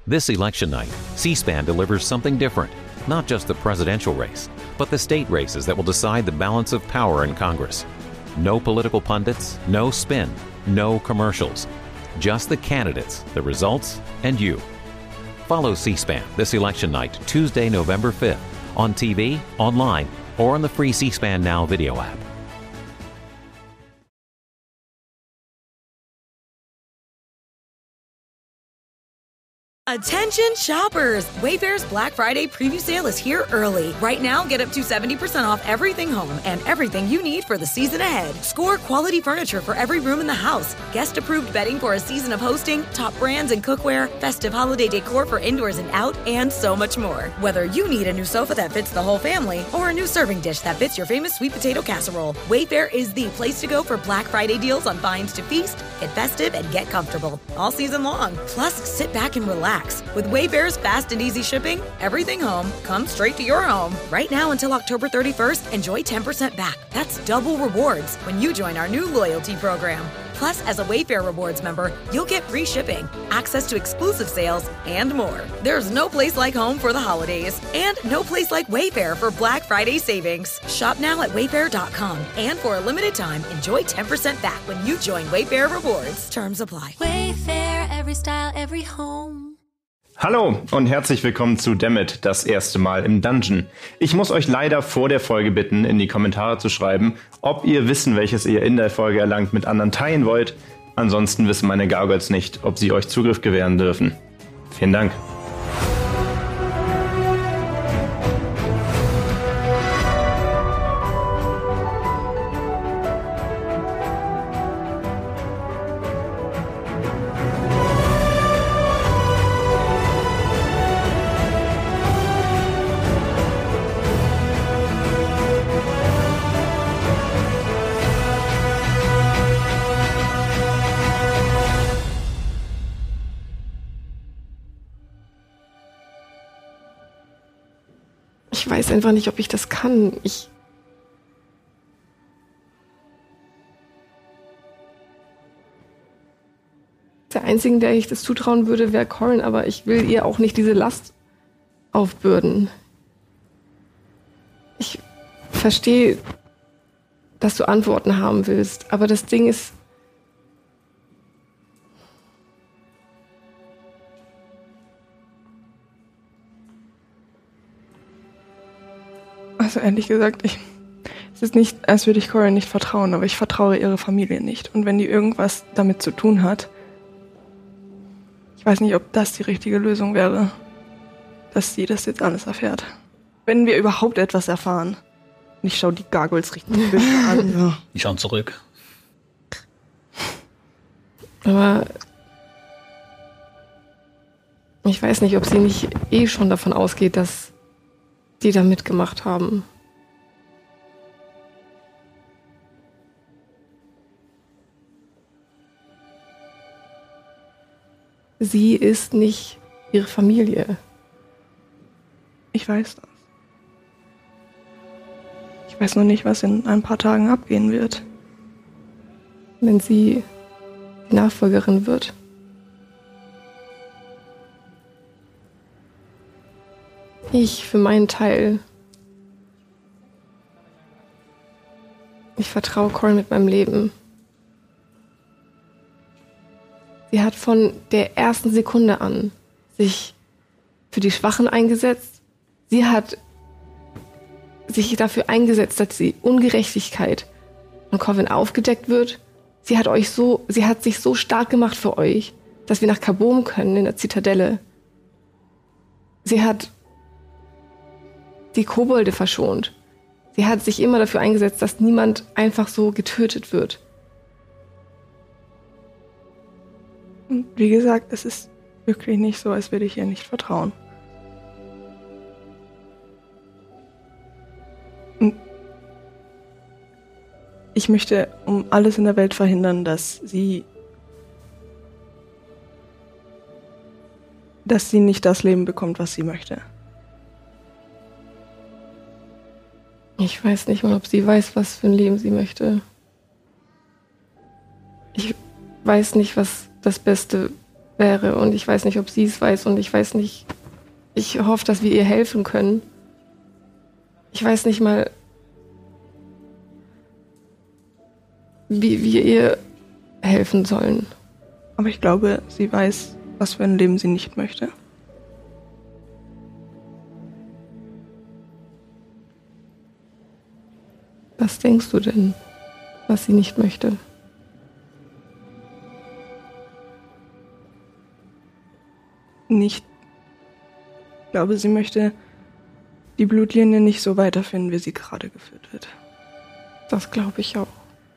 This election night, C-SPAN delivers something different. Not just the presidential race, but the state races that will decide the balance of power in Congress. No political pundits, no spin, no commercials. Just the candidates, the results, and you. Follow C-SPAN this election night, Tuesday, November 5th, on TV, online, or on the free C-SPAN Now video app. Attention shoppers! Wayfair's Black Friday preview sale is here early. Right now, get up to 70% off everything home and everything you need for the season ahead. Score quality furniture for every room in the house, guest-approved bedding for a season of hosting, top brands and cookware, festive holiday decor for indoors and out, and so much more. Whether you need a new sofa that fits the whole family or a new serving dish that fits your famous sweet potato casserole, Wayfair is the place to go for Black Friday deals on finds to feast, get festive, and get comfortable all season long. Plus, sit back and relax. With Wayfair's fast and easy shipping, everything home comes straight to your home. Right now until October 31st, enjoy 10% back. That's double rewards when you join our new loyalty program. Plus, as a Wayfair Rewards member, you'll get free shipping, access to exclusive sales, and more. There's no place like home for the holidays, and no place like Wayfair for Black Friday savings. Shop now at wayfair.com, and for a limited time, enjoy 10% back when you join Wayfair Rewards. Terms apply. Wayfair, every style, every home. Hallo und herzlich willkommen zu Dammit, das erste Mal im Dungeon. Ich muss euch leider vor der Folge bitten, in die Kommentare zu schreiben, ob ihr Wissen, welches ihr in der Folge erlangt, mit anderen teilen wollt. Ansonsten wissen meine Gargoyles nicht, ob sie euch Zugriff gewähren dürfen. Vielen Dank. Ich weiß einfach nicht, ob ich das kann. Der Einzige, der ich das zutrauen würde, wäre Corin, aber ich will ihr auch nicht diese Last aufbürden. Ich verstehe, dass du Antworten haben willst, aber das Ding ist... Also ehrlich gesagt, es ist nicht, als würde ich Corin nicht vertrauen, aber ich vertraue ihrer Familie nicht. Und wenn die irgendwas damit zu tun hat, ich weiß nicht, ob das die richtige Lösung wäre, dass sie das jetzt alles erfährt. Wenn wir überhaupt etwas erfahren. Und ich schaue die Gargoyles richtig böse an. Ja. Die schauen zurück. Aber ich weiß nicht, ob sie nicht schon davon ausgeht, dass die da mitgemacht haben. Sie ist nicht ihre Familie. Ich weiß das. Ich weiß nur nicht, was in ein paar Tagen abgehen wird. Wenn sie die Nachfolgerin wird. Ich für meinen Teil. Ich vertraue Corin mit meinem Leben. Sie hat von der ersten Sekunde an sich für die Schwachen eingesetzt. Sie hat sich dafür eingesetzt, dass die Ungerechtigkeit von Corvin aufgedeckt wird. Sie hat sich so stark gemacht für euch, dass wir nach Kaboom können in der Zitadelle. Sie hat die Kobolde verschont. Sie hat sich immer dafür eingesetzt, dass niemand einfach so getötet wird. Und wie gesagt, es ist wirklich nicht so, als würde ich ihr nicht vertrauen. Und ich möchte um alles in der Welt verhindern, dass sie nicht das Leben bekommt, was sie möchte. Ich weiß nicht mal, ob sie weiß, was für ein Leben sie möchte. Ich weiß nicht, was das Beste wäre und ich weiß nicht, ob sie es weiß und ich weiß nicht, ich hoffe, dass wir ihr helfen können. Ich weiß nicht mal, wie wir ihr helfen sollen. Aber ich glaube, sie weiß, was für ein Leben sie nicht möchte. Was denkst du denn, was sie nicht möchte? Ich glaube, sie möchte die Blutlinie nicht so weiterführen, wie sie gerade geführt wird. Das glaube ich auch.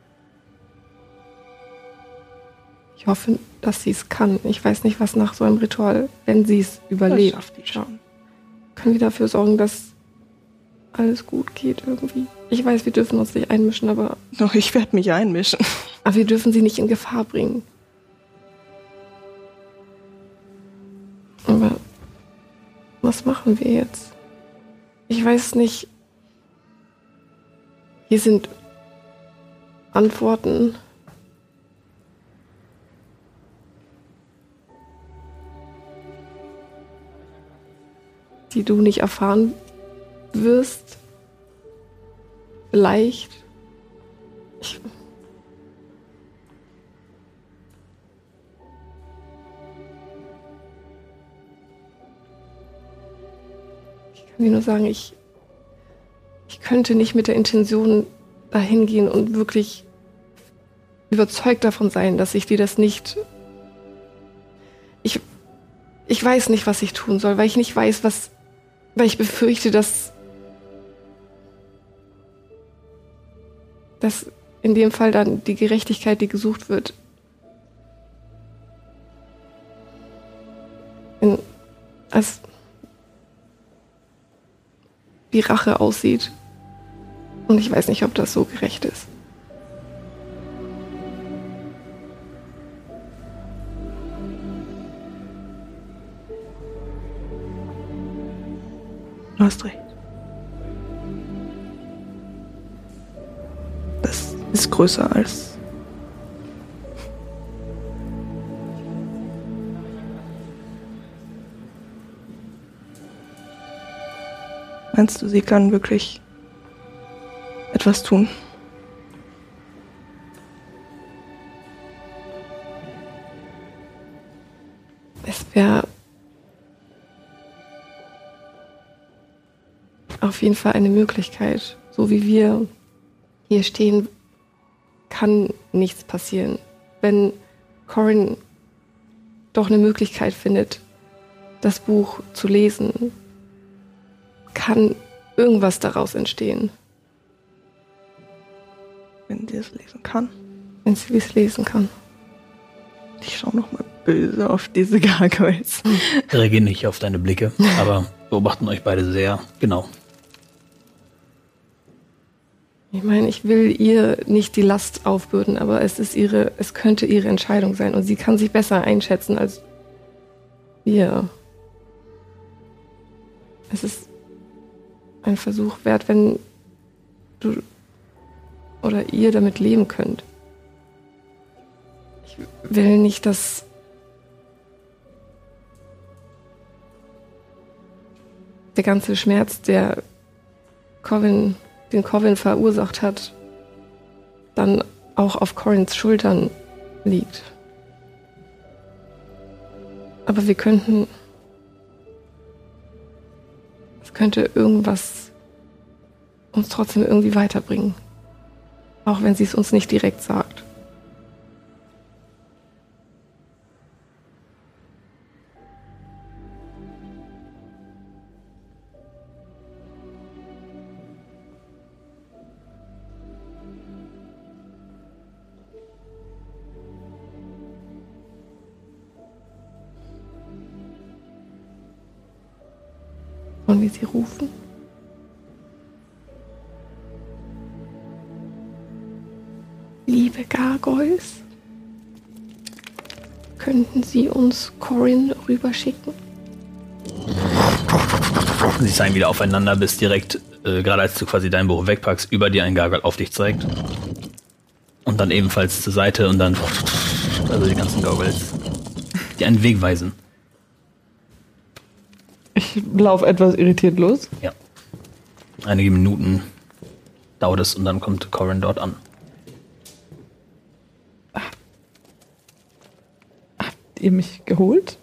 Ich hoffe, dass sie es kann. Ich weiß nicht, was nach so einem Ritual, wenn sie es überlebt. Das schafft die schon. Können wir dafür sorgen, dass alles gut geht irgendwie? Ich weiß, wir dürfen uns nicht einmischen, aber... Doch, ich werde mich einmischen. Aber wir dürfen sie nicht in Gefahr bringen. Aber was machen wir jetzt? Ich weiß nicht. Hier sind Antworten. Die du nicht erfahren wirst. Vielleicht. Ich kann dir nur sagen, ich könnte nicht mit der Intention dahin gehen und wirklich überzeugt davon sein, dass ich dir das nicht... Ich weiß nicht, was ich tun soll, weil ich nicht weiß, weil ich befürchte, dass in dem Fall dann die Gerechtigkeit, die gesucht wird, als die Rache aussieht. Und ich weiß nicht, ob das so gerecht ist. Du hast recht. Das ist größer als... Meinst du, sie kann wirklich etwas tun? Es wäre auf jeden Fall eine Möglichkeit. So wie wir hier stehen, kann nichts passieren. Wenn Corin doch eine Möglichkeit findet, das Buch zu lesen, kann irgendwas daraus entstehen. Wenn sie es lesen kann. Wenn sie es lesen kann. Ich schaue nochmal böse auf diese Gargoyles. Reagiere nicht auf deine Blicke, aber beobachten euch beide sehr genau. Ich meine, ich will ihr nicht die Last aufbürden, aber es könnte ihre Entscheidung sein und sie kann sich besser einschätzen als wir. Es ist ein Versuch wert, wenn du oder ihr damit leben könnt. Ich will nicht, dass der ganze Schmerz, den Corvin verursacht hat, dann auch auf Corins Schultern liegt. Aber es könnte irgendwas uns trotzdem irgendwie weiterbringen. Auch wenn sie es uns nicht direkt sagt. Wollen wir sie rufen? Liebe Gargoyles, könnten Sie uns Corin rüberschicken? Sie zeigen wieder aufeinander, bis direkt, gerade als du quasi dein Buch wegpackst, über dir ein Gargoyle auf dich zeigt. Und dann ebenfalls zur Seite und dann, also die ganzen Gargoyles dir einen Weg weisen. Ich laufe etwas irritiert los. Ja. Einige Minuten dauert es und dann kommt Corin dort an. Habt ihr mich geholt?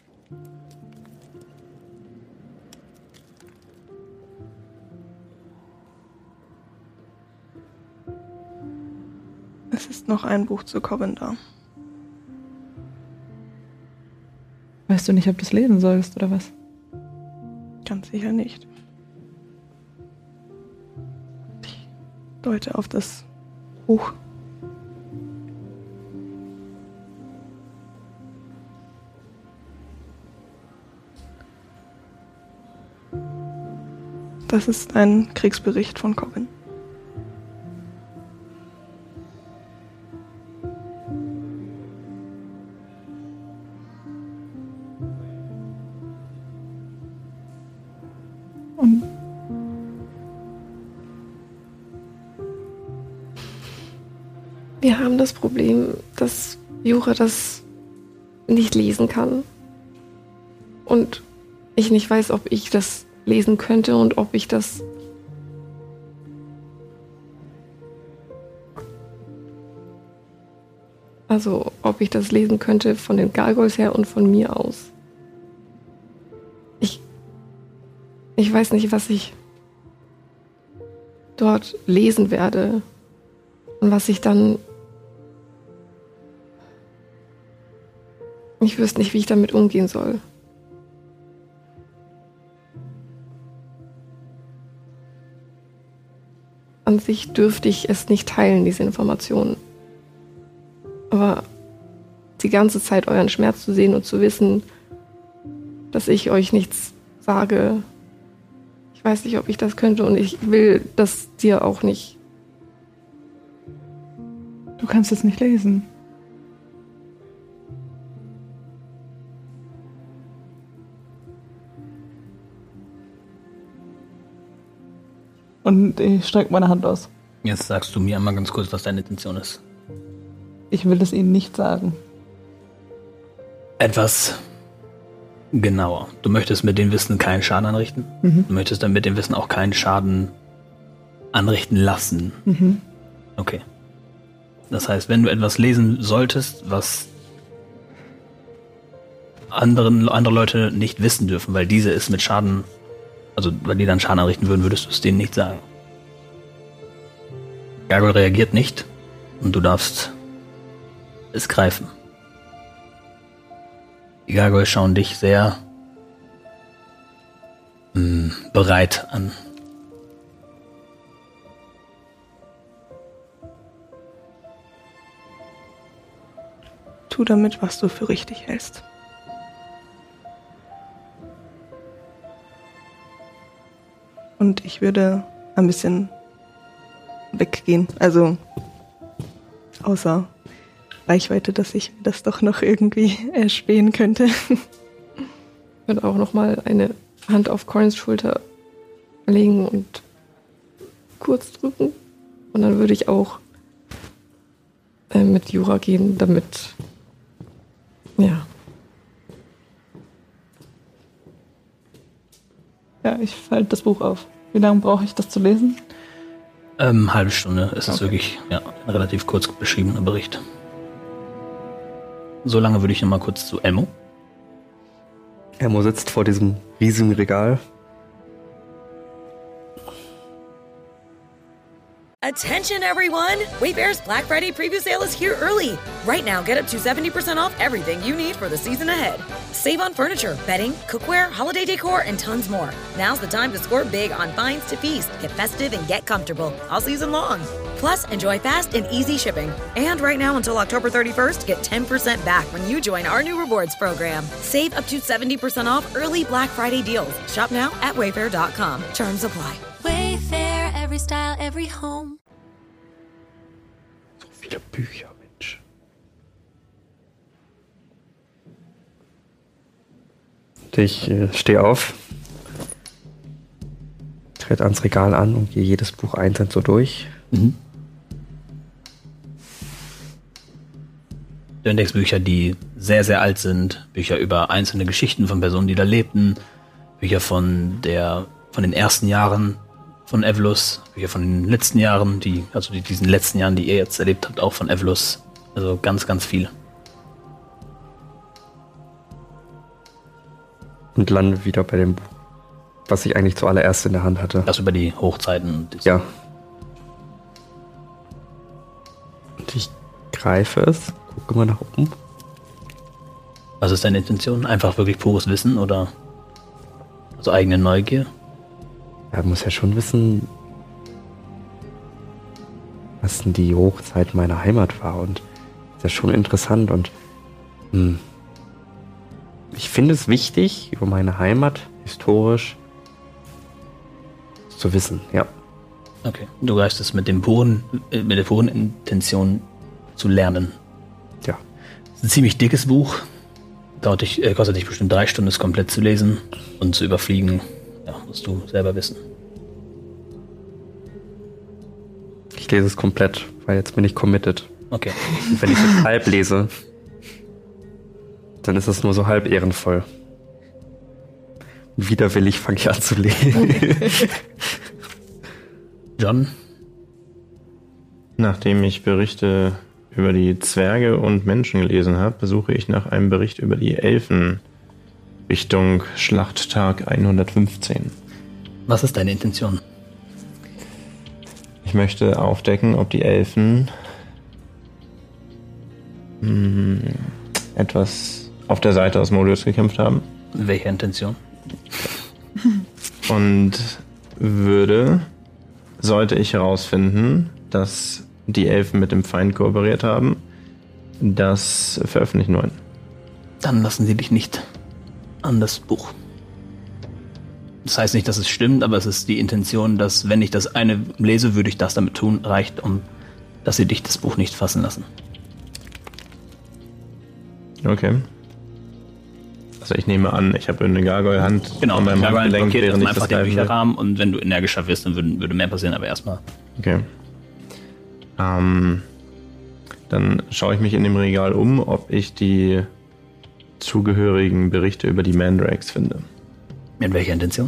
Es ist noch ein Buch zu Coven da. Weißt du nicht, ob du es lesen sollst, oder was? Ganz sicher nicht. Ich deute auf das Buch. Das ist ein Kriegsbericht von Coven. Wir haben das Problem, dass Jura das nicht lesen kann. Und ich nicht weiß, ob ich das lesen könnte und ob ich das... Also, ob ich das lesen könnte von den Gargoyles her und von mir aus. Ich weiß nicht, was ich dort lesen werde und was ich dann... Ich wüsste nicht, wie ich damit umgehen soll. An sich dürfte ich es nicht teilen, diese Informationen. Aber die ganze Zeit euren Schmerz zu sehen und zu wissen, dass ich euch nichts sage, ich weiß nicht, ob ich das könnte und ich will das dir auch nicht. Du kannst es nicht lesen. Und ich strecke meine Hand aus. Jetzt sagst du mir einmal ganz kurz, was deine Intention ist. Ich will es ihnen nicht sagen. Etwas genauer. Du möchtest mit dem Wissen keinen Schaden anrichten. Du möchtest dann mit dem Wissen auch keinen Schaden anrichten lassen. Okay. Das heißt, wenn du etwas lesen solltest, was andere Leute nicht wissen dürfen, weil diese es mit Schaden, also weil die dann Schaden anrichten würden, würdest du es denen nicht sagen. Gargoyle reagiert nicht und du darfst es greifen. Die Gargoyle schauen dich sehr bereit an. Tu damit, was du für richtig hältst. Und ich würde ein bisschen weggehen. Also außer Reichweite, dass ich das doch noch irgendwie erspähen könnte. Ich würde auch nochmal eine Hand auf Corins Schulter legen und kurz drücken. Und dann würde ich auch mit Jura gehen, damit... Ja. Ja, ich falte das Buch auf. Wie lange brauche ich das zu lesen? Halbe Stunde. Es ist wirklich ein relativ kurz beschriebener Bericht. So lange würde ich noch mal kurz zu Elmo. Elmo sitzt vor diesem riesigen Regal. Attention everyone! Wayfair's Black Friday preview sale is here early. Right now, get up to 70% off everything you need for the season ahead. Save on furniture, bedding, cookware, holiday decor, and tons more. Now's the time to score big on finds to feast, get festive, and get comfortable all season long. Plus, enjoy fast and easy shipping. And right now until October 31st, get 10% back when you join our new rewards program. Save up to 70% off early Black Friday deals. Shop now at wayfair.com. Terms apply. Wayfair, every style, every home. So viele Bücher, Mensch. Ich stehe auf, trete ans Regal an und gehe jedes Buch einzeln so durch. Du entdeckst Bücher, die sehr, sehr alt sind, Bücher über einzelne Geschichten von Personen, die da lebten, Bücher von den ersten Jahren von Evelus, Bücher von den letzten Jahren, diesen letzten Jahren, die ihr jetzt erlebt habt, auch von Evelus. Also ganz, ganz viel. Und lande wieder bei dem Buch, was ich eigentlich zuallererst in der Hand hatte. Das über die Hochzeiten. Ja. Und ich greife es, gucke mal nach oben. Was ist deine Intention? Einfach wirklich pures Wissen oder also eigene Neugier? Er muss ja schon wissen, was denn die Hochzeit meiner Heimat war. Und das ist ja schon interessant. Und ich finde es wichtig, über meine Heimat historisch zu wissen, ja. Okay, du greifst es mit der puren Intention zu lernen. Ja. Es ist ein ziemlich dickes Buch. Kostet dich bestimmt 3 Stunden, es komplett zu lesen und zu überfliegen. Ja, musst du selber wissen. Ich lese es komplett, weil jetzt bin ich committed. Okay. Und wenn ich es halb lese, dann ist es nur so halb ehrenvoll. Und widerwillig fange ich an zu lesen. John? Nachdem ich Berichte über die Zwerge und Menschen gelesen habe, suche ich nach einem Bericht über die Elfen Richtung Schlachttag 115. Was ist deine Intention? Ich möchte aufdecken, ob die Elfen etwas auf der Seite Asmodeus gekämpft haben. Welche Intention? Und sollte ich herausfinden, dass die Elfen mit dem Feind kooperiert haben, das veröffentlichen wollen. Dann lassen sie dich nicht an das Buch. Das heißt nicht, dass es stimmt, aber es ist die Intention, dass, wenn ich das eine lese, würde ich das damit tun, reicht, dass sie dich das Buch nicht fassen lassen. Okay. Also ich nehme an, ich habe eine Gargoyle-Hand an meinem Handgelenk, während ich einfach das den Bücherrahmen und wenn du energischer wirst, dann würde mehr passieren, aber erstmal. Okay. Dann schaue ich mich in dem Regal um, ob ich die zugehörigen Berichte über die Mandrakes finde. Mit welcher Intention?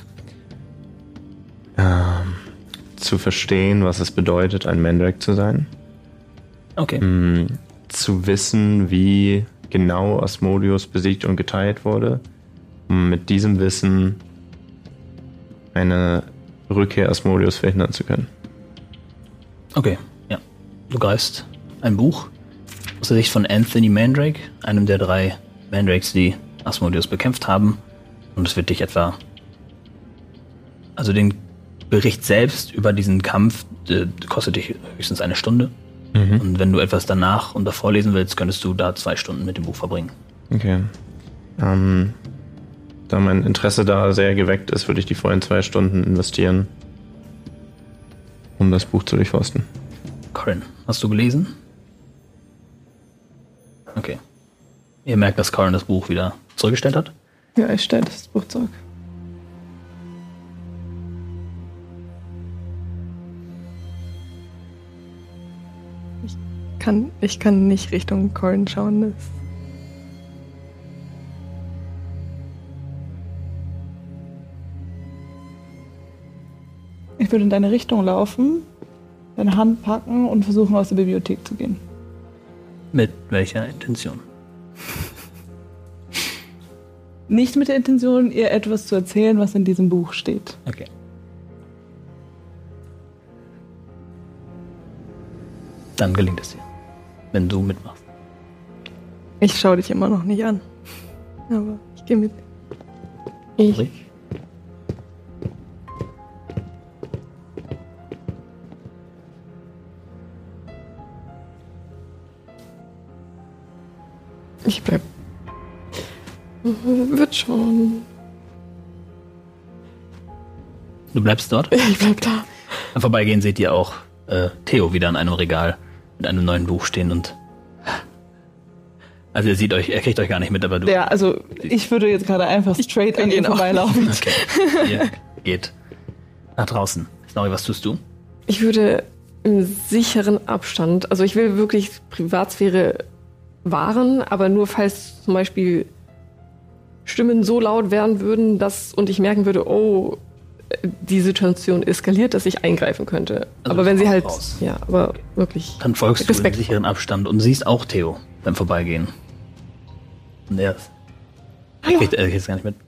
Zu verstehen, was es bedeutet, ein Mandrake zu sein. Okay. Zu wissen, wie genau Asmodeus besiegt und geteilt wurde, um mit diesem Wissen eine Rückkehr Asmodeus verhindern zu können. Okay, ja. Du greifst ein Buch aus der Sicht von Anthony Mandrake, einem der 3 Mandrakes, die Asmodeus bekämpft haben. Und es wird dich also den Bericht selbst über diesen Kampf kostet dich höchstens 1 Stunde. Mhm. Und wenn du etwas danach und davor lesen willst, könntest du da 2 Stunden mit dem Buch verbringen. Okay. Da mein Interesse da sehr geweckt ist, würde ich die vollen 2 Stunden investieren, um das Buch zu durchforsten. Corin, hast du gelesen? Okay. Ihr merkt, dass Corin das Buch wieder zurückgestellt hat? Ja, ich stelle das Buch zurück. Ich kann nicht Richtung Corin schauen. Ich würde in deine Richtung laufen, deine Hand packen und versuchen, aus der Bibliothek zu gehen. Mit welcher Intention? Nicht mit der Intention, ihr etwas zu erzählen, was in diesem Buch steht. Okay. Dann gelingt es dir, wenn du mitmachst. Ich schaue dich immer noch nicht an. Aber ich gehe mit. Ich bleib. Wird schon. Du bleibst dort? Ich bleib da. Am Vorbeigehen seht ihr auch Theo wieder an einem Regal mit einem neuen Buch stehen und also er kriegt euch gar nicht mit, aber du... Ja, also ich würde jetzt gerade einfach straight an ihn vorbeilaufen. Okay, ihr geht nach draußen. Snorri, was tust du? Ich würde im sicheren Abstand, also ich will wirklich Privatsphäre wahren, aber nur falls zum Beispiel Stimmen so laut werden würden, und ich merken würde, oh, die Situation eskaliert, dass ich eingreifen könnte. Also aber wenn sie halt, raus. ja, aber wirklich. Dann folgst du Respekt. im sicheren Abstand und siehst auch Theo beim Vorbeigehen. Und er kriegt jetzt gar nicht mit.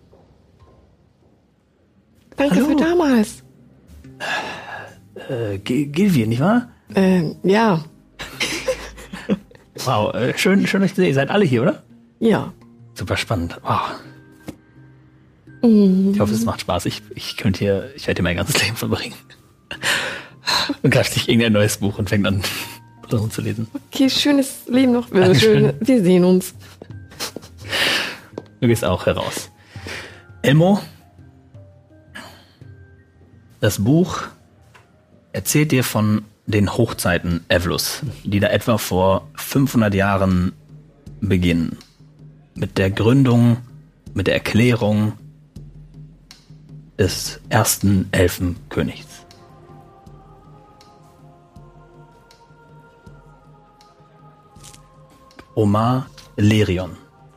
Danke Hallo. für damals. Gilvie, nicht wahr? Ja. Wow, schön euch zu sehen. Ihr seid alle hier, oder? Ja. Super spannend. Wow. Ich hoffe, es macht Spaß. Ich werde hier mein ganzes Leben verbringen. Und greift sich irgendein neues Buch und fängt an, darum zu lesen. Okay, schönes Leben noch. Wir sehen uns. Du gehst auch heraus. Elmo, das Buch erzählt dir von den Hochzeiten Evlus, die da etwa vor 500 Jahren beginnen. Mit der Gründung, mit der Erklärung des ersten Elfenkönigs. Omar Lerion.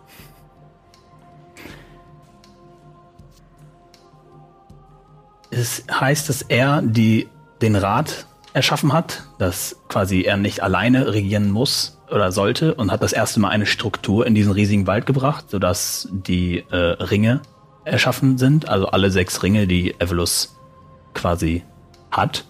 Es heißt, dass er den Rat erschaffen hat, dass quasi er nicht alleine regieren muss oder sollte und hat das erste Mal eine Struktur in diesen riesigen Wald gebracht, sodass die Ringe erschaffen sind, also alle 6 Ringe, die Evelus quasi hat.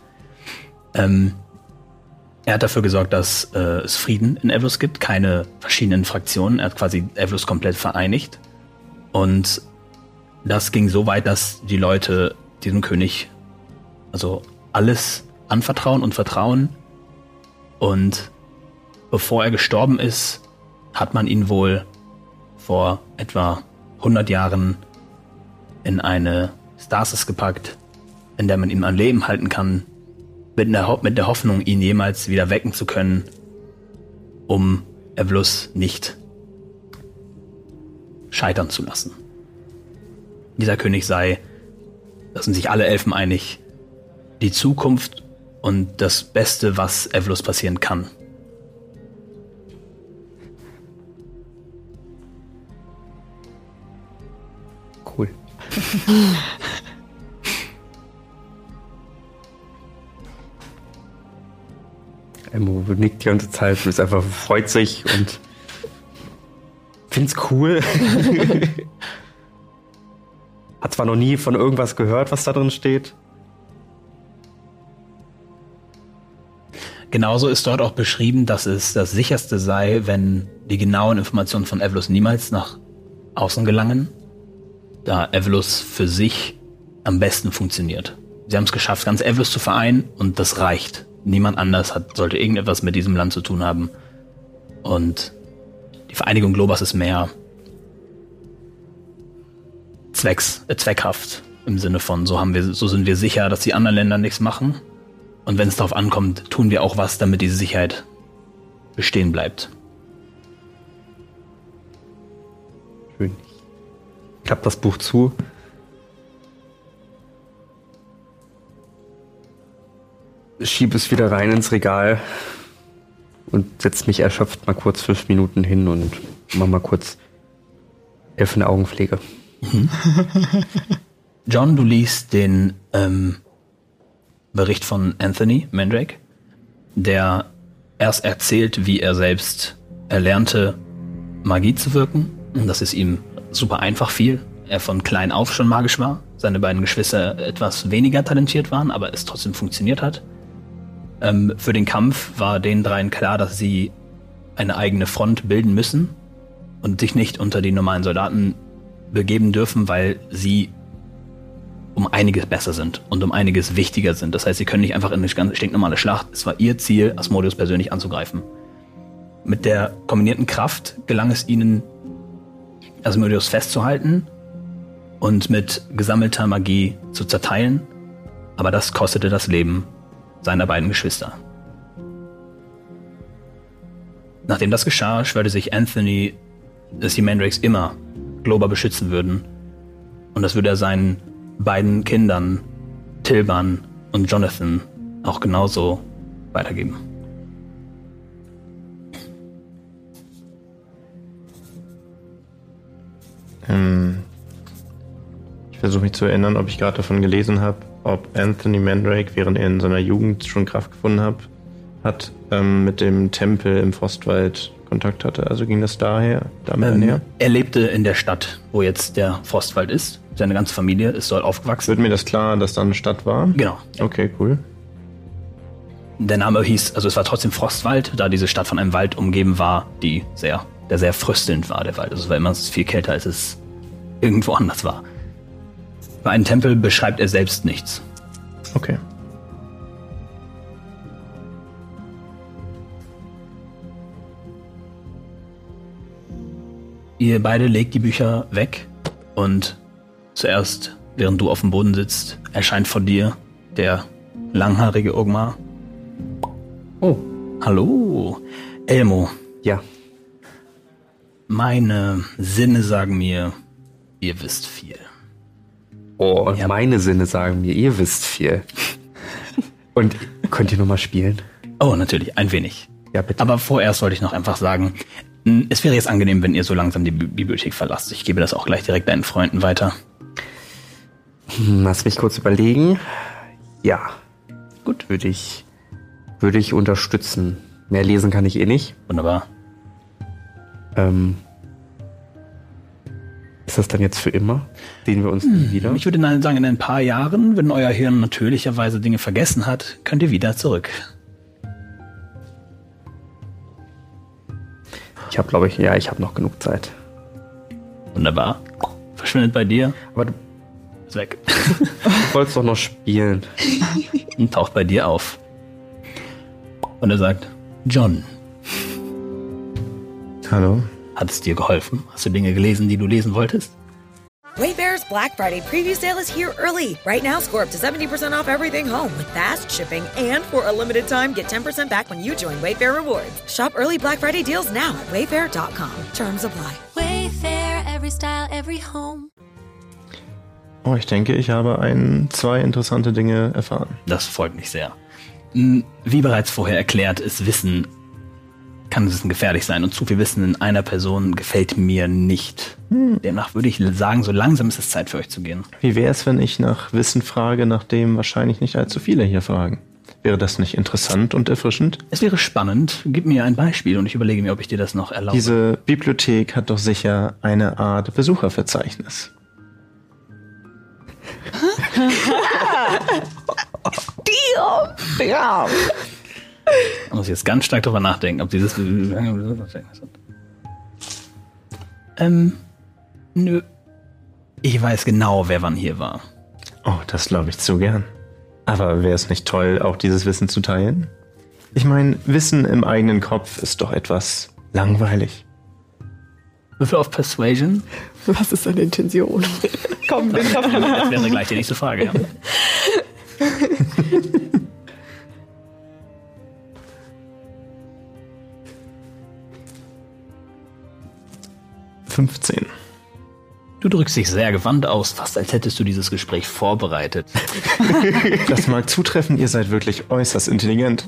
Er hat dafür gesorgt, dass es Frieden in Evelus gibt, keine verschiedenen Fraktionen. Er hat quasi Evelus komplett vereinigt. Und das ging so weit, dass die Leute diesem König also alles anvertrauen und vertrauen. Und bevor er gestorben ist, hat man ihn wohl vor etwa 100 Jahren in eine Stasis gepackt, in der man ihn am Leben halten kann, mit der Hoffnung, ihn jemals wieder wecken zu können, um Evelus nicht scheitern zu lassen. Dieser König sei, da sind sich alle Elfen einig, die Zukunft und das Beste, was Evelus passieren kann. Cool. Elmo nickt die ganze Zeit, ist einfach freut sich und find's cool. Hat zwar noch nie von irgendwas gehört, was da drin steht. Genauso ist dort auch beschrieben, dass es das Sicherste sei, wenn die genauen Informationen von Evelus niemals nach außen gelangen, da Evelus für sich am besten funktioniert. Sie haben es geschafft, ganz Evelus zu vereinen und das reicht. Niemand anders sollte irgendetwas mit diesem Land zu tun haben. Und die Vereinigung Globas ist mehr zweckhaft im Sinne von, so sind wir sicher, dass die anderen Länder nichts machen. Und wenn es darauf ankommt, tun wir auch was, damit diese Sicherheit bestehen bleibt. Schön. Ich klappe das Buch zu. Schiebe es wieder rein ins Regal und setze mich erschöpft mal kurz 5 Minuten hin und mache mal kurz Elfenaugenpflege. John, du liest den Bericht von Anthony Mandrake, der erst erzählt, wie er selbst erlernte, Magie zu wirken. Und dass es ihm super einfach fiel. Er von klein auf schon magisch war. Seine beiden Geschwister etwas weniger talentiert waren, aber es trotzdem funktioniert hat. Für den Kampf war den dreien klar, dass sie eine eigene Front bilden müssen und sich nicht unter die normalen Soldaten begeben dürfen, weil sie um einiges besser sind und um einiges wichtiger sind. Das heißt, sie können nicht einfach in eine ganz stinknormale Schlacht. Es war ihr Ziel, Asmodeus persönlich anzugreifen. Mit der kombinierten Kraft gelang es ihnen, Asmodeus festzuhalten und mit gesammelter Magie zu zerteilen. Aber das kostete das Leben seiner beiden Geschwister. Nachdem das geschah, schwörte sich Anthony, dass die Mandrakes immer Globa beschützen würden. Und das würde er seinen beiden Kindern, Tilban und Jonathan, auch genauso weitergeben. versuche mich zu erinnern, ob ich gerade davon gelesen habe, ob Anthony Mandrake, während er in seiner Jugend schon Kraft gefunden hat, mit dem Tempel im Frostwald Kontakt hatte. Also ging das damit einher? Er lebte in der Stadt, wo jetzt der Frostwald ist. Seine ganze Familie ist dort aufgewachsen. Wird mir das klar, dass da eine Stadt war? Genau. Okay, cool. Der Name hieß, also es war trotzdem Frostwald, da diese Stadt von einem Wald umgeben war, der sehr fröstelnd war, der Wald. Also es war immer viel kälter, als es irgendwo anders war. Bei einem Tempel beschreibt er selbst nichts. Okay. Ihr beide legt die Bücher weg und zuerst, während du auf dem Boden sitzt, erscheint vor dir der langhaarige Ogmar. Oh. Hallo, Elmo. Ja. Meine Sinne sagen mir, ihr wisst viel. Oh, und meine Sinne sagen mir, ihr wisst viel. Und könnt ihr nochmal spielen? Oh, natürlich, ein wenig. Ja, bitte. Aber vorerst wollte ich noch einfach sagen, es wäre jetzt angenehm, wenn ihr so langsam die Bibliothek verlasst. Ich gebe das auch gleich direkt deinen Freunden weiter. Lass mich kurz überlegen. Ja. Gut. Würde ich unterstützen. Mehr lesen kann ich eh nicht. Wunderbar. Ist das dann jetzt für immer? Sehen wir uns nie wieder? Ich würde sagen, in ein paar Jahren, wenn euer Hirn natürlicherweise Dinge vergessen hat, könnt ihr wieder zurück. Ich habe, glaube ich, ich habe noch genug Zeit. Wunderbar. Verschwindet bei dir. Aber du ist weg. wolltest doch noch spielen. Und taucht bei dir auf. Und er sagt, John. Hallo? Hat es dir geholfen? Hast du Dinge gelesen, die du lesen wolltest? Wayfair's Black Friday preview sale is here early. Right now, score up to 70% off everything home with fast shipping. And for a limited time, get 10% back when you join Wayfair Rewards. Shop early Black Friday deals now at wayfair.com. Terms apply. Wayfair, every style, every home. Oh, ich denke, ich habe 2 interessante Dinge erfahren. Das freut mich sehr. Wie bereits vorher erklärt, kann Wissen gefährlich sein. Und zu viel Wissen in einer Person gefällt mir nicht. Demnach würde ich sagen, so langsam ist es Zeit für euch zu gehen. Wie wäre es, wenn ich nach Wissen frage, nach dem wahrscheinlich nicht allzu viele hier fragen? Wäre das nicht interessant und erfrischend? Es wäre spannend. Gib mir ein Beispiel und ich überlege mir, ob ich dir das noch erlaube. Diese Bibliothek hat doch sicher eine Art Besucherverzeichnis. Da muss ich jetzt ganz stark drüber nachdenken, ob dieses... Nö. Ich weiß genau, wer wann hier war. Oh, das glaube ich zu gern. Aber wäre es nicht toll, auch dieses Wissen zu teilen? Ich meine, Wissen im eigenen Kopf ist doch etwas langweilig. Würfel auf Persuasion. Was ist deine Intention? Komm, den Kopf. Das wäre gleich die nächste Frage. Ja. 15. Du drückst dich sehr gewandt aus, fast als hättest du dieses Gespräch vorbereitet. Das mag zutreffen, ihr seid wirklich äußerst intelligent.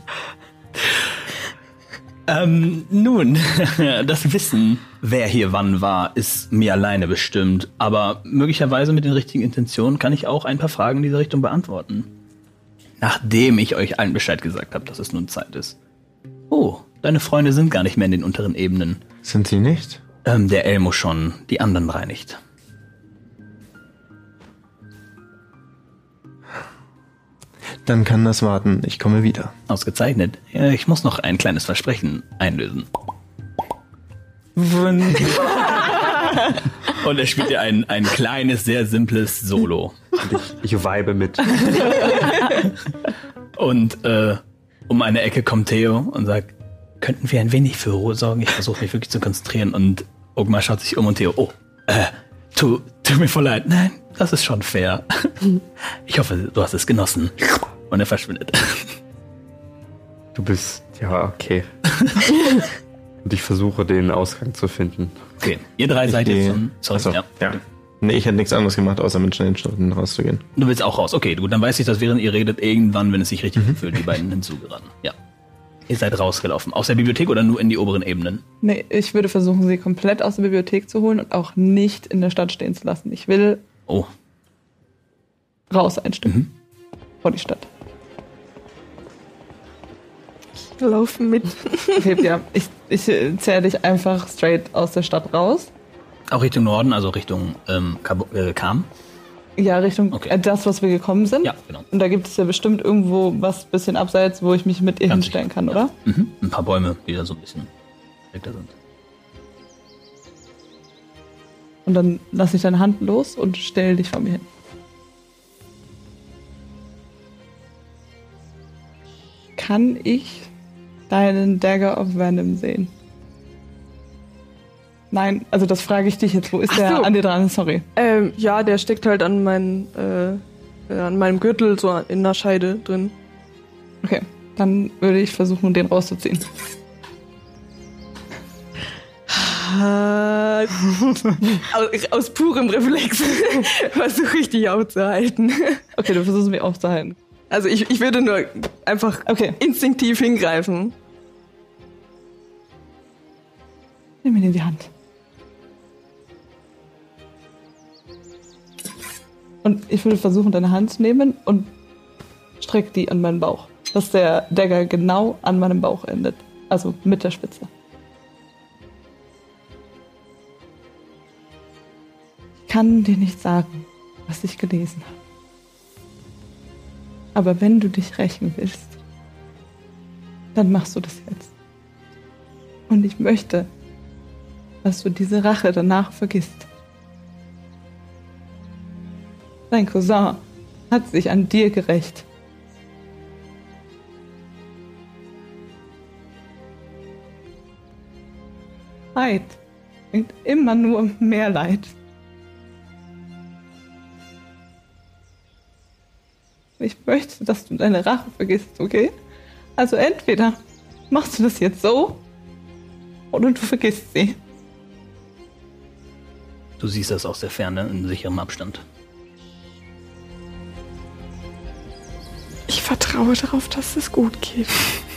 Nun, das Wissen, wer hier wann war, ist mir alleine bestimmt. Aber möglicherweise mit den richtigen Intentionen kann ich auch ein paar Fragen in diese Richtung beantworten. Nachdem ich euch allen Bescheid gesagt habe, dass es nun Zeit ist. Oh, deine Freunde sind gar nicht mehr in den unteren Ebenen. Sind sie nicht? Der Elmo schon, die anderen 3 nicht. Dann kann das warten, ich komme wieder. Ausgezeichnet. Ja, ich muss noch ein kleines Versprechen einlösen. Und er spielt dir ein kleines, sehr simples Solo. Ich vibe mit. Und um eine Ecke kommt Theo und sagt, könnten wir ein wenig für Ruhe sorgen? Ich versuche mich wirklich zu konzentrieren. Und Ogmar schaut sich um und Theo, tut mir voll leid. Nein, das ist schon fair. Ich hoffe, du hast es genossen. Und er verschwindet. Du bist, ja, okay. Und ich versuche, den Ausgang zu finden. Okay, ihr 3 seid jetzt schon... Sorry, Achso, ja. Nee, ich hätte nichts anderes gemacht, außer mit schnellen Schritten rauszugehen. Du willst auch raus. Okay, gut, dann weiß ich, dass während ihr redet, irgendwann, wenn es sich richtig fühlt, die beiden hinzugeraten. Ja. Ihr seid rausgelaufen. Aus der Bibliothek oder nur in die oberen Ebenen? Nee, ich würde versuchen, sie komplett aus der Bibliothek zu holen und auch nicht in der Stadt stehen zu lassen. Ich will raus ein Stück vor die Stadt. Laufen mit. Okay, ja, ich zähle dich einfach straight aus der Stadt raus. Auch Richtung Norden, also Richtung Kam? Ja, Richtung das, was wir gekommen sind. Ja, genau. Und da gibt es ja bestimmt irgendwo was bisschen abseits, wo ich mich mit ihr hinstellen kann, oder? Mhm. Ein paar Bäume, die da so ein bisschen da sind. Und dann lasse ich deine Hand los und stell dich vor mir hin. Kann ich deinen Dagger of Venom sehen? Nein, also das frage ich dich jetzt. Wo ist der an dir dran? Sorry. Ja, der steckt halt an meinem Gürtel so in der Scheide drin. Okay, dann würde ich versuchen, den rauszuziehen. Aus purem Reflex versuche ich dich aufzuhalten. Okay, du versuchst mich aufzuhalten. Also ich würde nur einfach instinktiv hingreifen. Nimm ihn in die Hand. Und ich würde versuchen, deine Hand zu nehmen und streck die an meinen Bauch. Dass der Dagger genau an meinem Bauch endet. Also mit der Spitze. Ich kann dir nicht sagen, was ich gelesen habe. Aber wenn du dich rächen willst, dann machst du das jetzt. Und ich möchte, dass du diese Rache danach vergisst. Dein Cousin hat sich an dir gerächt. Leid bringt immer nur mehr Leid. Ich möchte, dass du deine Rache vergisst, okay? Also entweder machst du das jetzt so, oder du vergisst sie. Du siehst das aus der Ferne in sicherem Abstand. Ich vertraue darauf, dass es gut geht.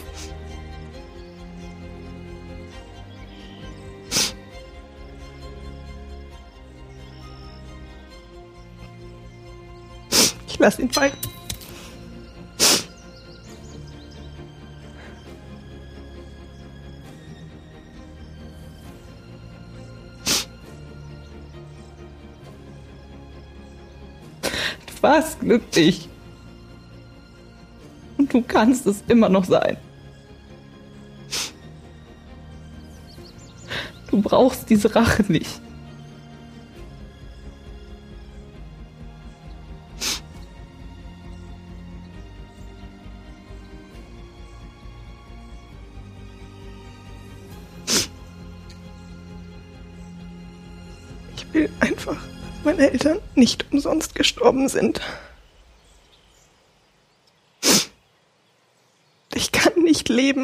Ich lass ihn fallen. Du warst glücklich. Und du kannst es immer noch sein. Du brauchst diese Rache nicht. Ich will einfach, dass meine Eltern nicht umsonst gestorben sind. Ich kann nicht leben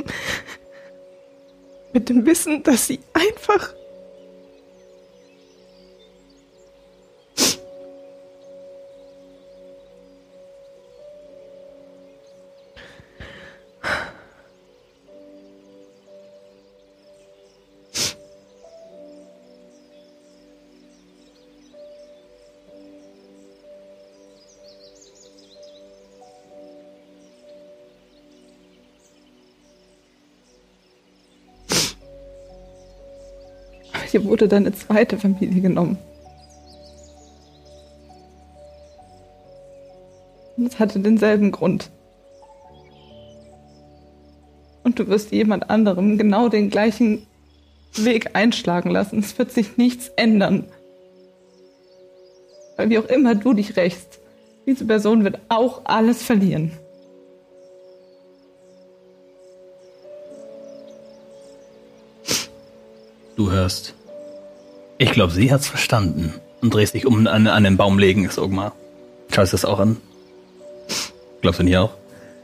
mit dem Wissen, dass sie einfach Dir wurde deine zweite Familie genommen. Und es hatte denselben Grund. Und du wirst jemand anderem genau den gleichen Weg einschlagen lassen. Es wird sich nichts ändern. Weil wie auch immer du dich rächst, diese Person wird auch alles verlieren. Du hörst. Ich glaube, sie hat's verstanden. Und drehst dich um an den Baum legen, ist Ogmar. Schaust du das auch an? Glaubst du nicht auch?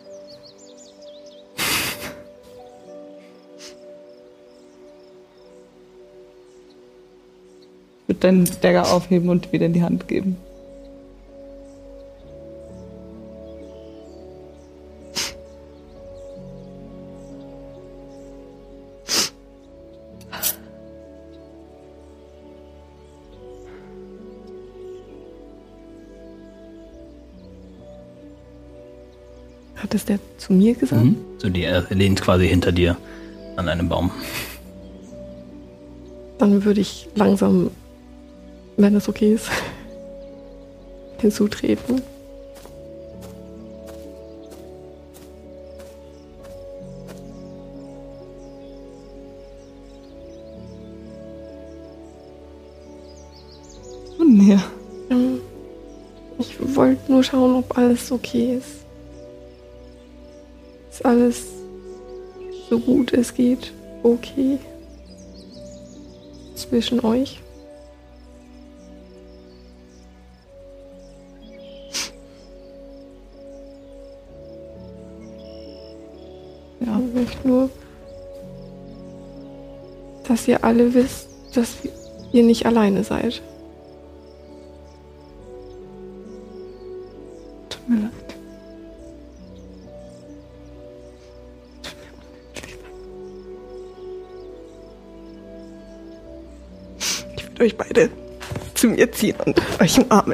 Ich würde deinen Dagger aufheben und wieder in die Hand geben. Hat es der zu mir gesagt? So, er lehnt quasi hinter dir an einem Baum. Dann würde ich langsam, wenn es okay ist, hinzutreten. Und ja. Ich wollte nur schauen, ob alles okay ist. Ist alles so gut es geht okay zwischen euch? Ja. Ich möchte nur, dass ihr alle wisst, dass ihr nicht alleine seid. Tut mir leid. Ich würde euch beide zu mir ziehen und euch umarmen.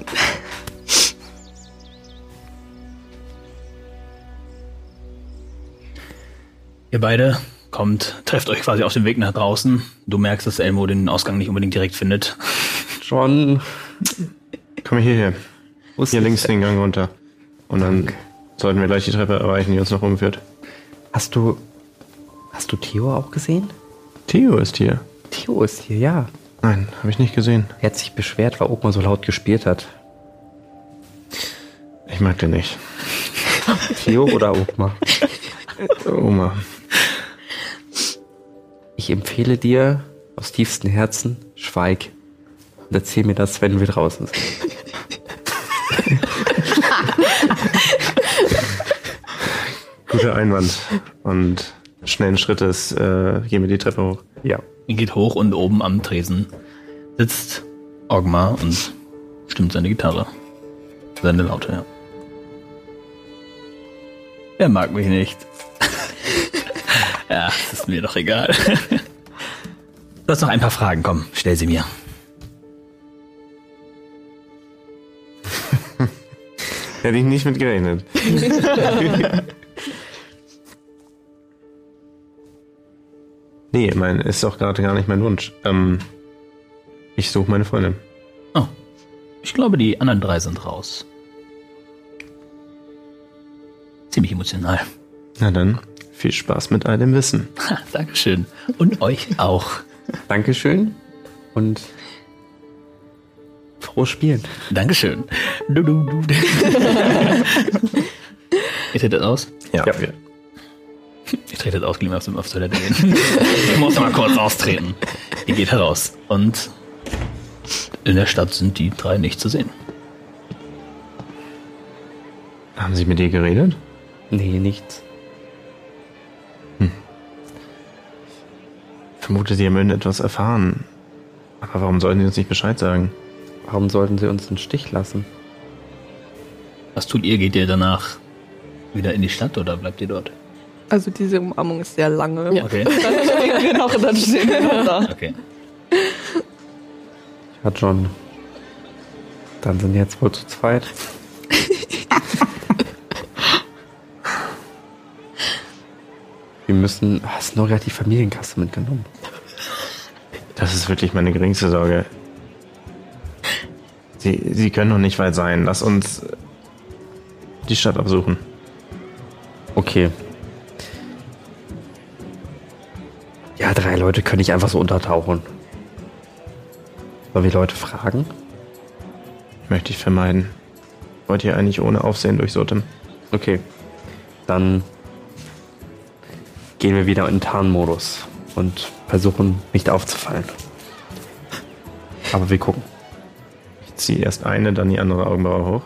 Ihr beide trefft euch quasi auf dem Weg nach draußen. Du merkst, dass Elmo den Ausgang nicht unbedingt direkt findet. John. Komm hierher. Hier links den Gang runter. Und dann sollten wir gleich die Treppe erreichen, die uns noch umführt. Hast du Theo auch gesehen? Theo ist hier. Theo ist hier, ja. Nein, habe ich nicht gesehen. Er hat sich beschwert, weil Opa so laut gespielt hat. Ich mag den nicht. Theo oder Opa? Oma. Ich empfehle dir aus tiefstem Herzen, schweig. Und erzähl mir das, wenn wir draußen sind. Guter Einwand. Und schnellen Schrittes gehen wir die Treppe hoch. Ja. Ihr geht hoch und oben am Tresen sitzt Ogmar und stimmt seine Gitarre. Seine Laute, ja. Er mag mich nicht. Ja, das ist mir doch egal. Du hast noch ein paar Fragen, komm, stell sie mir. Hätte ich nicht mit gerechnet. Nee, ist doch gerade gar nicht mein Wunsch. Ich suche meine Freundin. Oh, ich glaube, die anderen 3 sind raus. Ziemlich emotional. Na dann, viel Spaß mit all dem Wissen. Ha, Dankeschön. Und euch auch. Dankeschön und frohes Spielen. Dankeschön. Du. Ihr tretet aus? Ja. Ihr tretet aus, gehen wir aufs Toilette gehen. Ich muss mal kurz austreten. Ihr geht heraus. Und in der Stadt sind die 3 nicht zu sehen. Haben Sie mit ihr geredet? Nee, nichts. Ich vermute, Sie haben irgendetwas erfahren. Aber warum sollten Sie uns nicht Bescheid sagen? Warum sollten sie uns im Stich lassen? Was tut ihr? Geht ihr danach wieder in die Stadt oder bleibt ihr dort? Also diese Umarmung ist sehr lange. Ja. Okay. Dann stehen wir noch da. Okay. Ja, John. Dann sind wir jetzt wohl zu zweit. Wir müssen... Snorri hat die Familienkasse mitgenommen. Das ist wirklich meine geringste Sorge. Sie können noch nicht weit sein. Lass uns die Stadt absuchen. Okay. Ja, 3 Leute können nicht einfach so untertauchen. Sollen wir Leute fragen? Möchte ich vermeiden. Wollt ihr eigentlich ohne Aufsehen durch Sotem? Okay. Dann gehen wir wieder in Tarnmodus und versuchen nicht aufzufallen. Aber wir gucken. Ich ziehe erst eine, dann die andere Augenbraue hoch.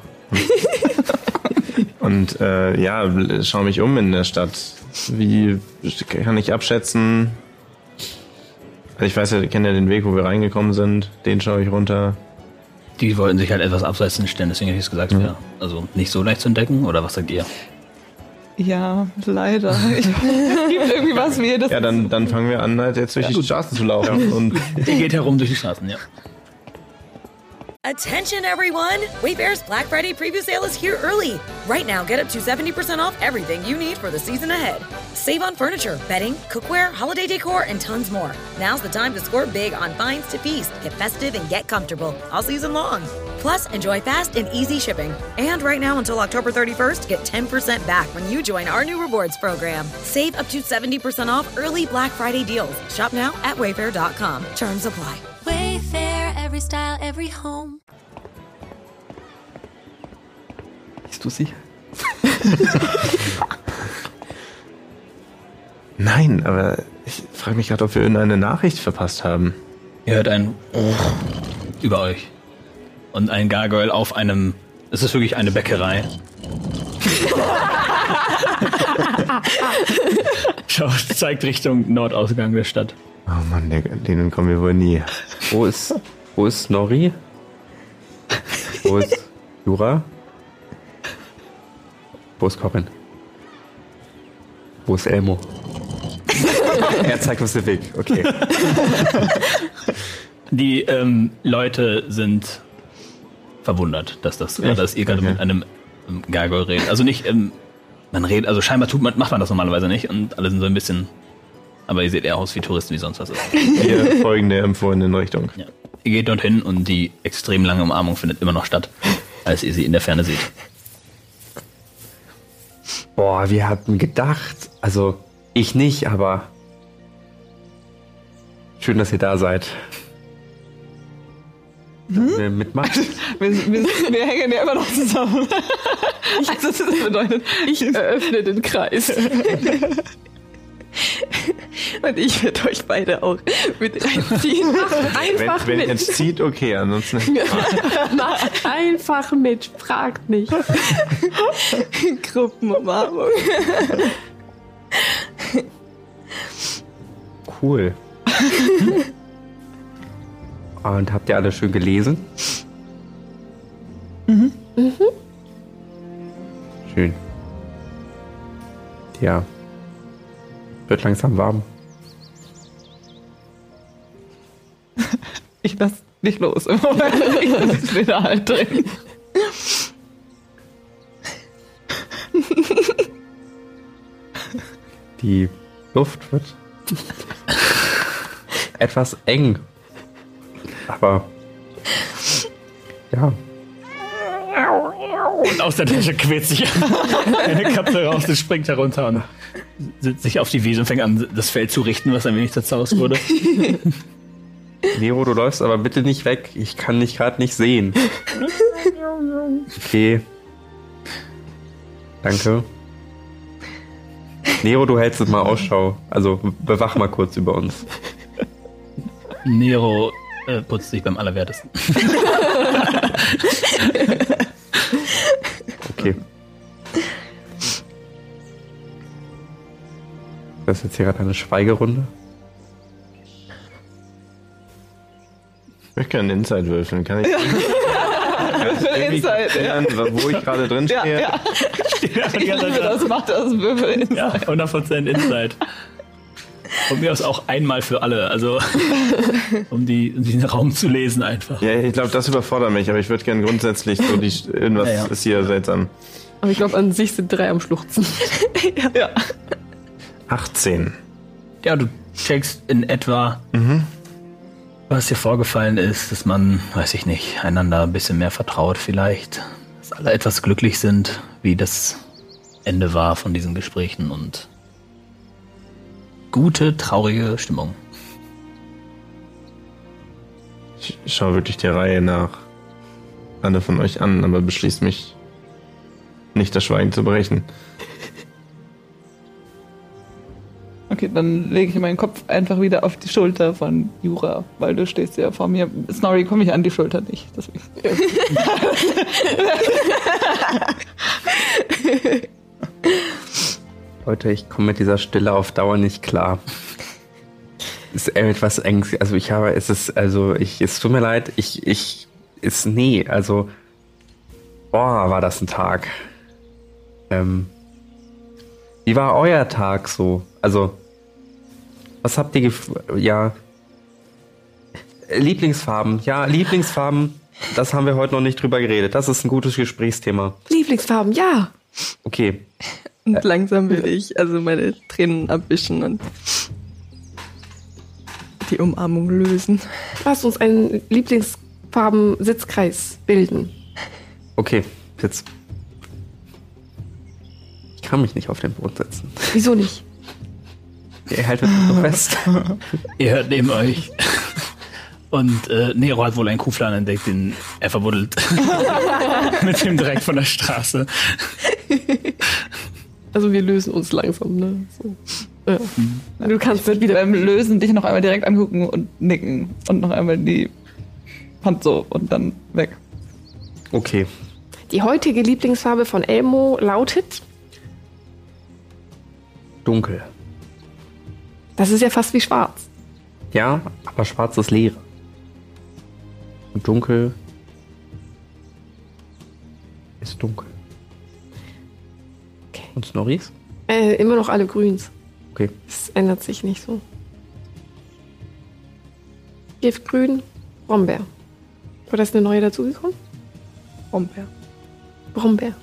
Und schaue mich um in der Stadt. Wie kann ich abschätzen? Also ich weiß ja, ich kenne ja den Weg, wo wir reingekommen sind. Den schaue ich runter. Die wollten sich halt etwas abseits stellen, deswegen hätte ich es gesagt, ja. Also nicht so leicht zu entdecken, oder was sagt ihr? Ja, leider. Es gibt irgendwie was wie das. Ja, dann fangen wir an, halt jetzt durch die Straßen zu laufen. Ja. Und ihr geht herum durch die Straßen, ja. Attention, everyone! Wayfair's Black Friday preview sale is here early. Right now, get up to 70% off everything you need for the season ahead. Save on furniture, bedding, cookware, holiday decor, and tons more. Now's the time to score big on finds to feast, get festive, and get comfortable all season long. Plus, enjoy fast and easy shipping. And right now until October 31st, get 10% back when you join our new rewards program. Save up to 70% off early Black Friday deals. Shop now at wayfair.com. Terms apply. Wayfair, every style, every home. Siehst du sie? Nein, aber ich frage mich gerade, ob wir irgendeine Nachricht verpasst haben. Ihr hört ein über euch. Und ein Gargoyle auf einem... Es ist wirklich eine Bäckerei. Zeigt Richtung Nordausgang der Stadt. Oh Mann, denen kommen wir wohl nie. Wo ist Snorri? Wo ist Jura? Wo ist Corin? Wo ist Elmo? Er zeigt uns den Weg, okay. Die Leute sind verwundert, dass ihr gerade mit einem Gargoyle redet. Also nicht, man redet, also scheinbar macht man das normalerweise nicht und alle sind so ein bisschen, aber ihr seht eher aus wie Touristen, wie sonst was ist. Wir folgen der empfohlenen Richtung. Ja. Ihr geht dorthin und die extrem lange Umarmung findet immer noch statt, als ihr sie in der Ferne seht. Boah, wir hatten gedacht, also ich nicht, aber schön, dass ihr da seid. Mitmacht. Wir hängen ja immer noch zusammen. Das bedeutet, ich eröffne den Kreis. Und ich werde euch beide auch mit reinziehen. Einfach wenn mit. ihr jetzt zieht, okay, ansonsten nicht. Einfach mit, fragt nicht. Gruppenumarmung. Cool. Und habt ihr alle schön gelesen? Mhm. Schön. Ja. Wird langsam warm. Ich lass dich los im Moment. Ich bin da halt drin. Die Luft wird etwas eng. Aber ja. Und aus der Tasche quält sich eine Katze raus und springt herunter und sitzt sich auf die Wiese und fängt an, das Feld zu richten, was ein wenig zerzaust wurde. Nero, du läufst aber bitte nicht weg. Ich kann dich gerade nicht sehen. Okay. Danke. Nero, du hältst jetzt mal Ausschau. Also bewach mal kurz über uns. Nero putzt sich beim Allerwertesten. Okay. Das ist jetzt hier gerade eine Schweigerunde. Ich möchte gerne einen Inside würfeln. Kann ich erinnern, wo ich gerade drin stehe? Ja. Das macht das Würfel. Ja, 100% Inside. Von mir aus auch einmal für alle, also um den Raum zu lesen einfach. Ja, ich glaube, das überfordert mich, aber ich würde gerne grundsätzlich so irgendwas ist hier seltsam. Aber ich glaube, an sich sind 3 am Schluchzen. Ja. 18. Ja, du checkst in etwa, was dir vorgefallen ist, dass man, weiß ich nicht, einander ein bisschen mehr vertraut vielleicht, dass alle etwas glücklich sind, wie das Ende war von diesen Gesprächen und gute, traurige Stimmung. Ich schaue wirklich der Reihe nach alle von euch an, aber beschließt mich nicht, das Schweigen zu brechen. Okay, dann lege ich meinen Kopf einfach wieder auf die Schulter von Jura, weil du stehst ja vor mir. Snorri, komme ich an die Schulter nicht. Deswegen. Leute, ich komme mit dieser Stille auf Dauer nicht klar. Es ist etwas eng. Also es tut mir leid, war das ein Tag. Wie war euer Tag so? Also, was habt ihr Lieblingsfarben. Ja, Lieblingsfarben. Das haben wir heute noch nicht drüber geredet. Das ist ein gutes Gesprächsthema. Lieblingsfarben, ja. Okay. Und langsam will ich also meine Tränen abwischen und die Umarmung lösen. Lass uns einen Lieblingsfarben-Sitzkreis bilden. Okay, jetzt. Ich kann mich nicht auf den Boden setzen. Wieso nicht? Ihr haltet mich noch fest. Ihr hört neben euch. Und Nero hat wohl einen Kuhfladen entdeckt, den er verbuddelt. Mit dem Dreck von der Straße. Also wir lösen uns langsam, ne? So. Ja. Du kannst Ich würde beim Lösen dich noch einmal direkt angucken und nicken. Und noch einmal die Hand so und dann weg. Okay. Die heutige Lieblingsfarbe von Elmo lautet... Dunkel. Das ist ja fast wie schwarz. Ja, aber schwarz ist Leere. Und dunkel ist dunkel. Okay. Und Snorris? Immer noch alle Grüns. Okay. Das ändert sich nicht so. Giftgrün, Brombeer. Oder ist eine neue dazugekommen? Brombeer. Brombeer.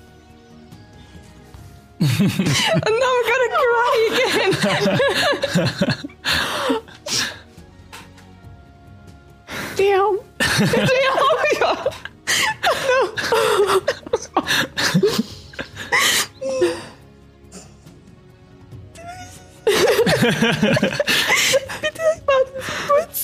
And now I'm gonna cry again. Damn. Ja. Bitte, warte kurz.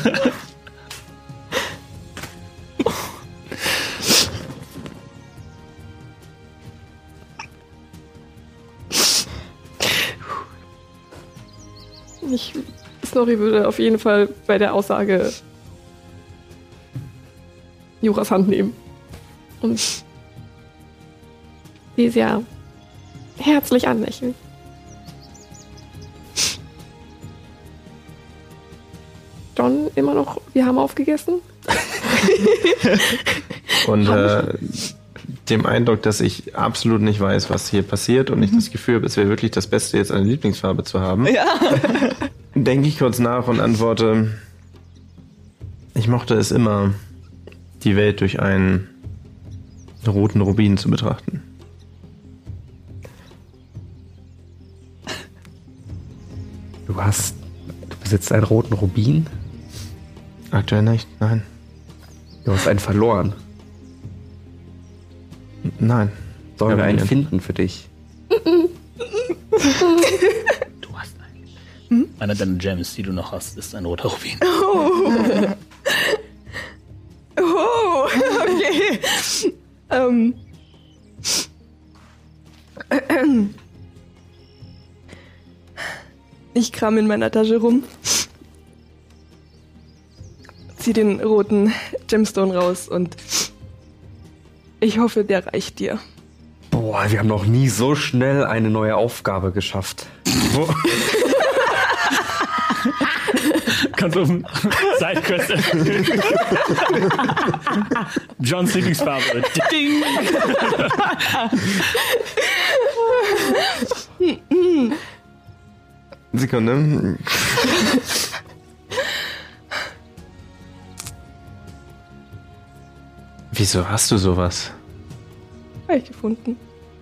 Snorri würde auf jeden Fall bei der Aussage Juras Hand nehmen. Und sie sehr herzlich anlächeln. John immer noch, wir haben aufgegessen. Und dem Eindruck, dass ich absolut nicht weiß, was hier passiert und ich das Gefühl habe, es wäre wirklich das Beste, jetzt eine Lieblingsfarbe zu haben, denke ich kurz nach und antworte, ich mochte es immer, die Welt durch einen roten Rubin zu betrachten. Du besitzt einen roten Rubin? Aktuell nicht, nein. Du hast einen verloren. Nein. Sollen wir einen finden für dich? Du hast einen. Einer deiner Gems, die du noch hast, ist ein roter Rubin. Oh, okay. Ich kram in meiner Tasche rum, zieh den roten Gemstone raus und ich hoffe, der reicht dir. Boah, wir haben noch nie so schnell eine neue Aufgabe geschafft. Kannst du auf den Sidequest erfüllen. Johns Lieblingsfarbe. Ding! Sekunde. Wieso hast du sowas? Habe ich gefunden.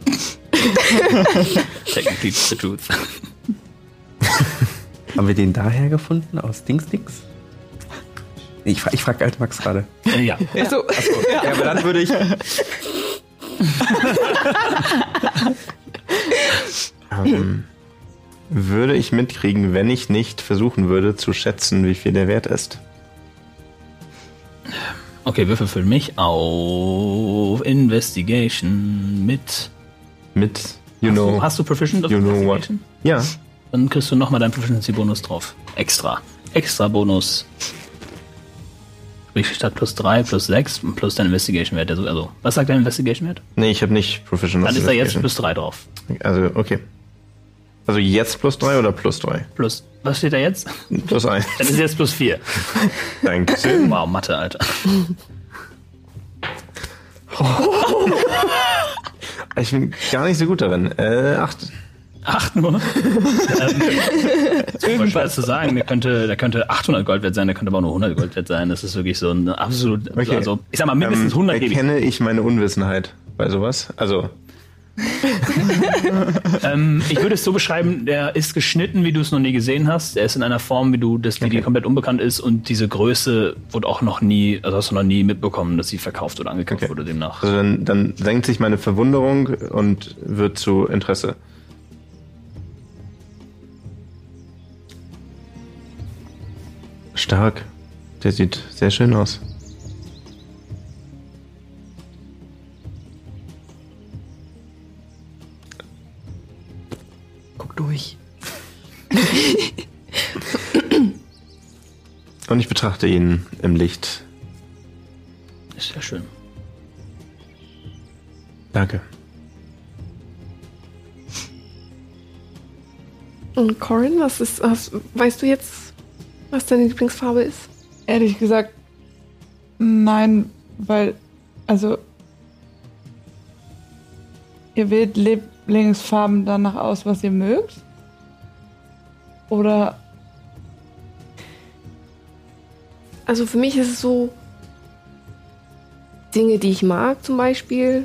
Technically the truth. Haben wir den daher gefunden? Aus Dings? Ich frage Altmax gerade. Ja. Achso. Ja, aber dann würde ich... Würde ich mitkriegen, wenn ich nicht versuchen würde zu schätzen, wie viel der Wert ist? Okay, würfel für mich auf Investigation mit... Hast du Proficient auf you know Investigation? what? Ja. Dann kriegst du nochmal deinen Proficiency-Bonus drauf. Extra Bonus. Sprich, statt plus 3, plus 6 und plus dein Investigation-Wert. Also, was sagt dein Investigation-Wert? Nee, ich habe nicht Proficient. Dann ist da jetzt plus 3 drauf. Also, okay. Also jetzt plus 3 oder plus 3? Plus, was steht da jetzt? Plus 1. Dann ist jetzt plus 4. Danke. Wow, Mathe, Alter. Ich bin gar nicht so gut darin. 8. 8 nur? Schwer zu sagen. Der könnte 800 Gold wert sein, der könnte aber auch nur 100 Gold wert sein. Das ist wirklich so ein absolut, okay. Also ich sag mal mindestens 100 gebe ich. Erkenne ich meine Unwissenheit bei sowas? Also... Ich würde es so beschreiben, der ist geschnitten, wie du es noch nie gesehen hast. Er ist in einer Form, die dir komplett unbekannt ist und diese Größe wurde auch noch nie, also hast du noch nie mitbekommen, dass sie verkauft oder angekauft wurde demnach. Also dann senkt sich meine Verwunderung und wird zu Interesse. Stark. Der sieht sehr schön aus. Durch. Und ich betrachte ihn im Licht. Ist sehr schön. Danke. Und Corin, weißt du jetzt, was deine Lieblingsfarbe ist? Ehrlich gesagt, nein, weil, also, ihr wählt Lieblingsfarben danach aus, was ihr mögt? Oder? Also für mich ist es so, Dinge, die ich mag zum Beispiel,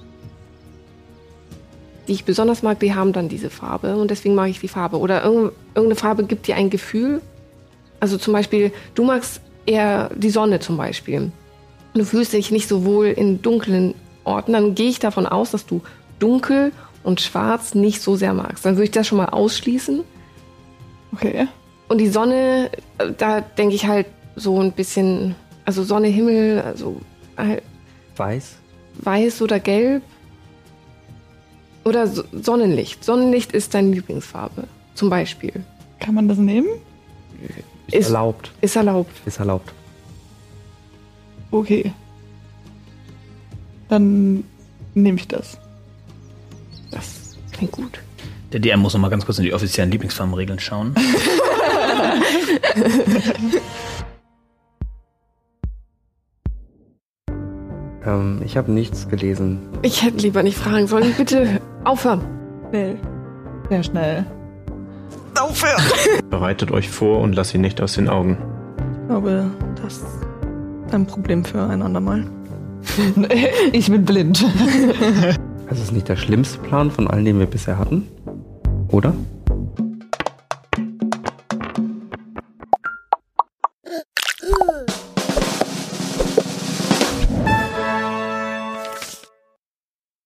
die ich besonders mag, die haben dann diese Farbe und deswegen mag ich die Farbe. Oder irgendeine Farbe gibt dir ein Gefühl. Also zum Beispiel, du magst eher die Sonne zum Beispiel. Du fühlst dich nicht so wohl in dunklen Orten, dann gehe ich davon aus, dass du dunkel und schwarz nicht so sehr magst. Dann würde ich das schon mal ausschließen. Okay. Und die Sonne, da denke ich halt so ein bisschen, also Sonne, Himmel, also halt weiß oder gelb. Oder Sonnenlicht. Sonnenlicht ist deine Lieblingsfarbe, zum Beispiel. Kann man das nehmen? Ist erlaubt. Ist erlaubt. Ist erlaubt. Okay. Dann nehme ich das. Das klingt gut. Der DM muss noch mal ganz kurz in die offiziellen Lieblingsfarbenregeln schauen. Ich habe nichts gelesen. Ich hätte lieber nicht fragen sollen. Bitte aufhören. Schnell. Sehr schnell. Aufhören! Bereitet euch vor und lasst ihn nicht aus den Augen. Ich glaube, das ist ein Problem für ein andermal. Ich bin blind. Das ist nicht der schlimmste Plan von allen, den wir bisher hatten, oder?